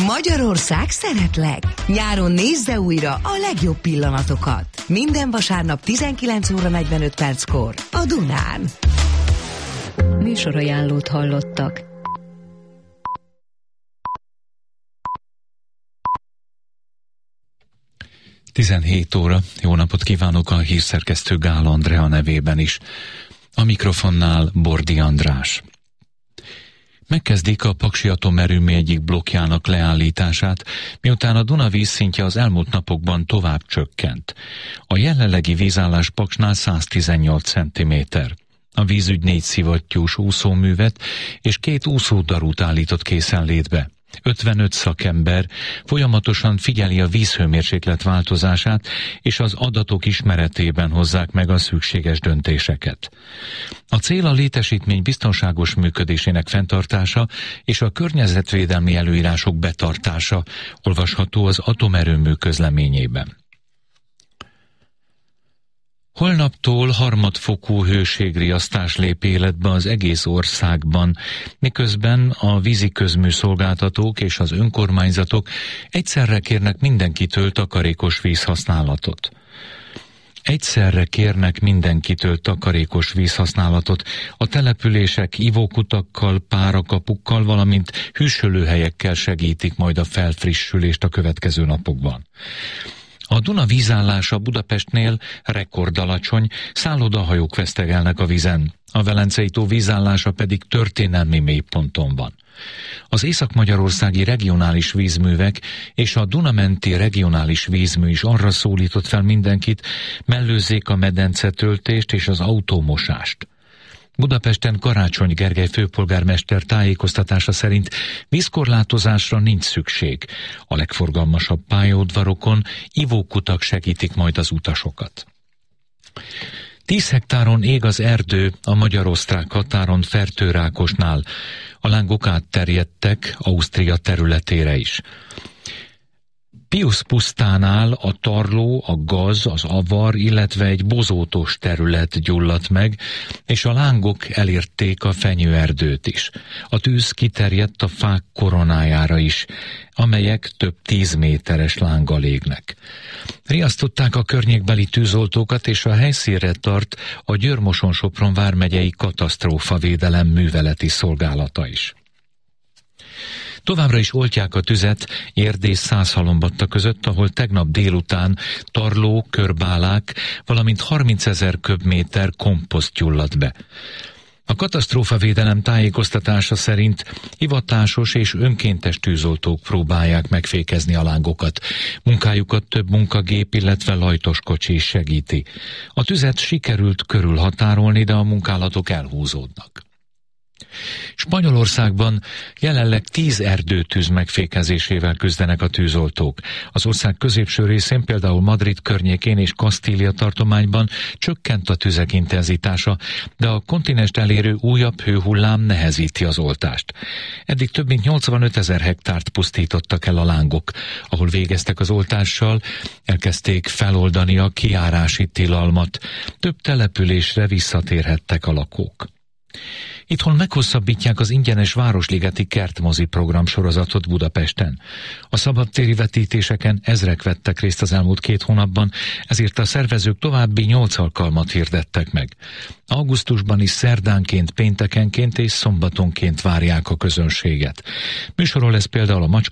Magyarország szeretlek! Nyáron nézze újra a legjobb pillanatokat. Minden vasárnap 19 óra 45 perckor a Dunán. Műsorajánlót hallottak. Tizenhét óra. Jó napot kívánok a hírszerkesztő Gál Andrea nevében is. A mikrofonnál Bordi András. Megkezdik a Paksi atomerőmű egyik blokkjának leállítását, miután a Duna vízszintje az elmúlt napokban tovább csökkent. A jelenlegi vízállás Paksnál 118 cm. A vízügy 4 szivattyús úszóművet és 2 úszódarút állított készenlétbe. 55 szakember folyamatosan figyeli a vízhőmérséklet változását, és az adatok ismeretében hozzák meg a szükséges döntéseket. A cél a létesítmény biztonságos működésének fenntartása és a környezetvédelmi előírások betartása, olvasható az atomerőmű közleményében. Holnaptól harmadfokú hőségriasztás lép életbe az egész országban, miközben a víziközműszolgáltatók és az önkormányzatok egyszerre kérnek mindenkitől takarékos vízhasználatot. A települések ivókutakkal, párakapukkal, valamint hűsölőhelyekkel segítik majd a felfrissülést a következő napokban. A Duna vízállása Budapestnél rekordalacsony, szállodahajók vesztegelnek a vízen, a Velencei tó vízállása pedig történelmi mélyponton van. Az észak-magyarországi regionális vízművek és a Duna-menti regionális vízmű is arra szólított fel mindenkit, mellőzzék a medencetöltést és az autómosást. Budapesten Karácsony Gergely főpolgármester tájékoztatása szerint vízkorlátozásra nincs szükség. A legforgalmasabb pályaudvarokon ivókutak segítik majd az utasokat. 10 hektáron ég az erdő a magyar-osztrák határon Fertőrákosnál. A lángok átterjedtek Ausztria területére is. Piusz pusztánál a tarló, a gaz, az avar, illetve egy bozótos terület gyulladt meg, és a lángok elérték a fenyőerdőt is. A tűz kiterjedt a fák koronájára is, amelyek több 10 méteres lánggal égnek. Riasztották a környékbeli tűzoltókat, és a helyszínre tart a Győr-Moson-Sopron vármegyei katasztrófavédelem műveleti szolgálata is. Továbbra is oltják a tüzet Erdély-Százhalombatta között, ahol tegnap délután tarló, körbálák, valamint 30 000 köbméter komposzt gyulladt be. A katasztrófavédelem tájékoztatása szerint hivatásos és önkéntes tűzoltók próbálják megfékezni a lángokat. Munkájukat több munkagép, illetve lajtoskocsi is segíti. A tüzet sikerült körülhatárolni, de a munkálatok elhúzódnak. Spanyolországban jelenleg 10 erdőtűz megfékezésével küzdenek a tűzoltók. Az ország középső részén, például Madrid környékén és Kasztília tartományban csökkent a tüzek intenzitása, de a kontinenst elérő újabb hőhullám nehezíti az oltást. Eddig több mint 85 000 hektárt pusztítottak el a lángok. Ahol végeztek az oltással, elkezdték feloldani a kijárási tilalmat. Több településre visszatérhettek a lakók. Itthon meghosszabbítják az ingyenes Városligeti kertmozi program sorozatot Budapesten. A szabadtéri vetítéseken ezrek vettek részt az elmúlt 2 hónapban, ezért a szervezők további 8 alkalmat hirdettek meg. Augusztusban is szerdánként, péntekenként és szombatonként várják a közönséget. Műsorról lesz például a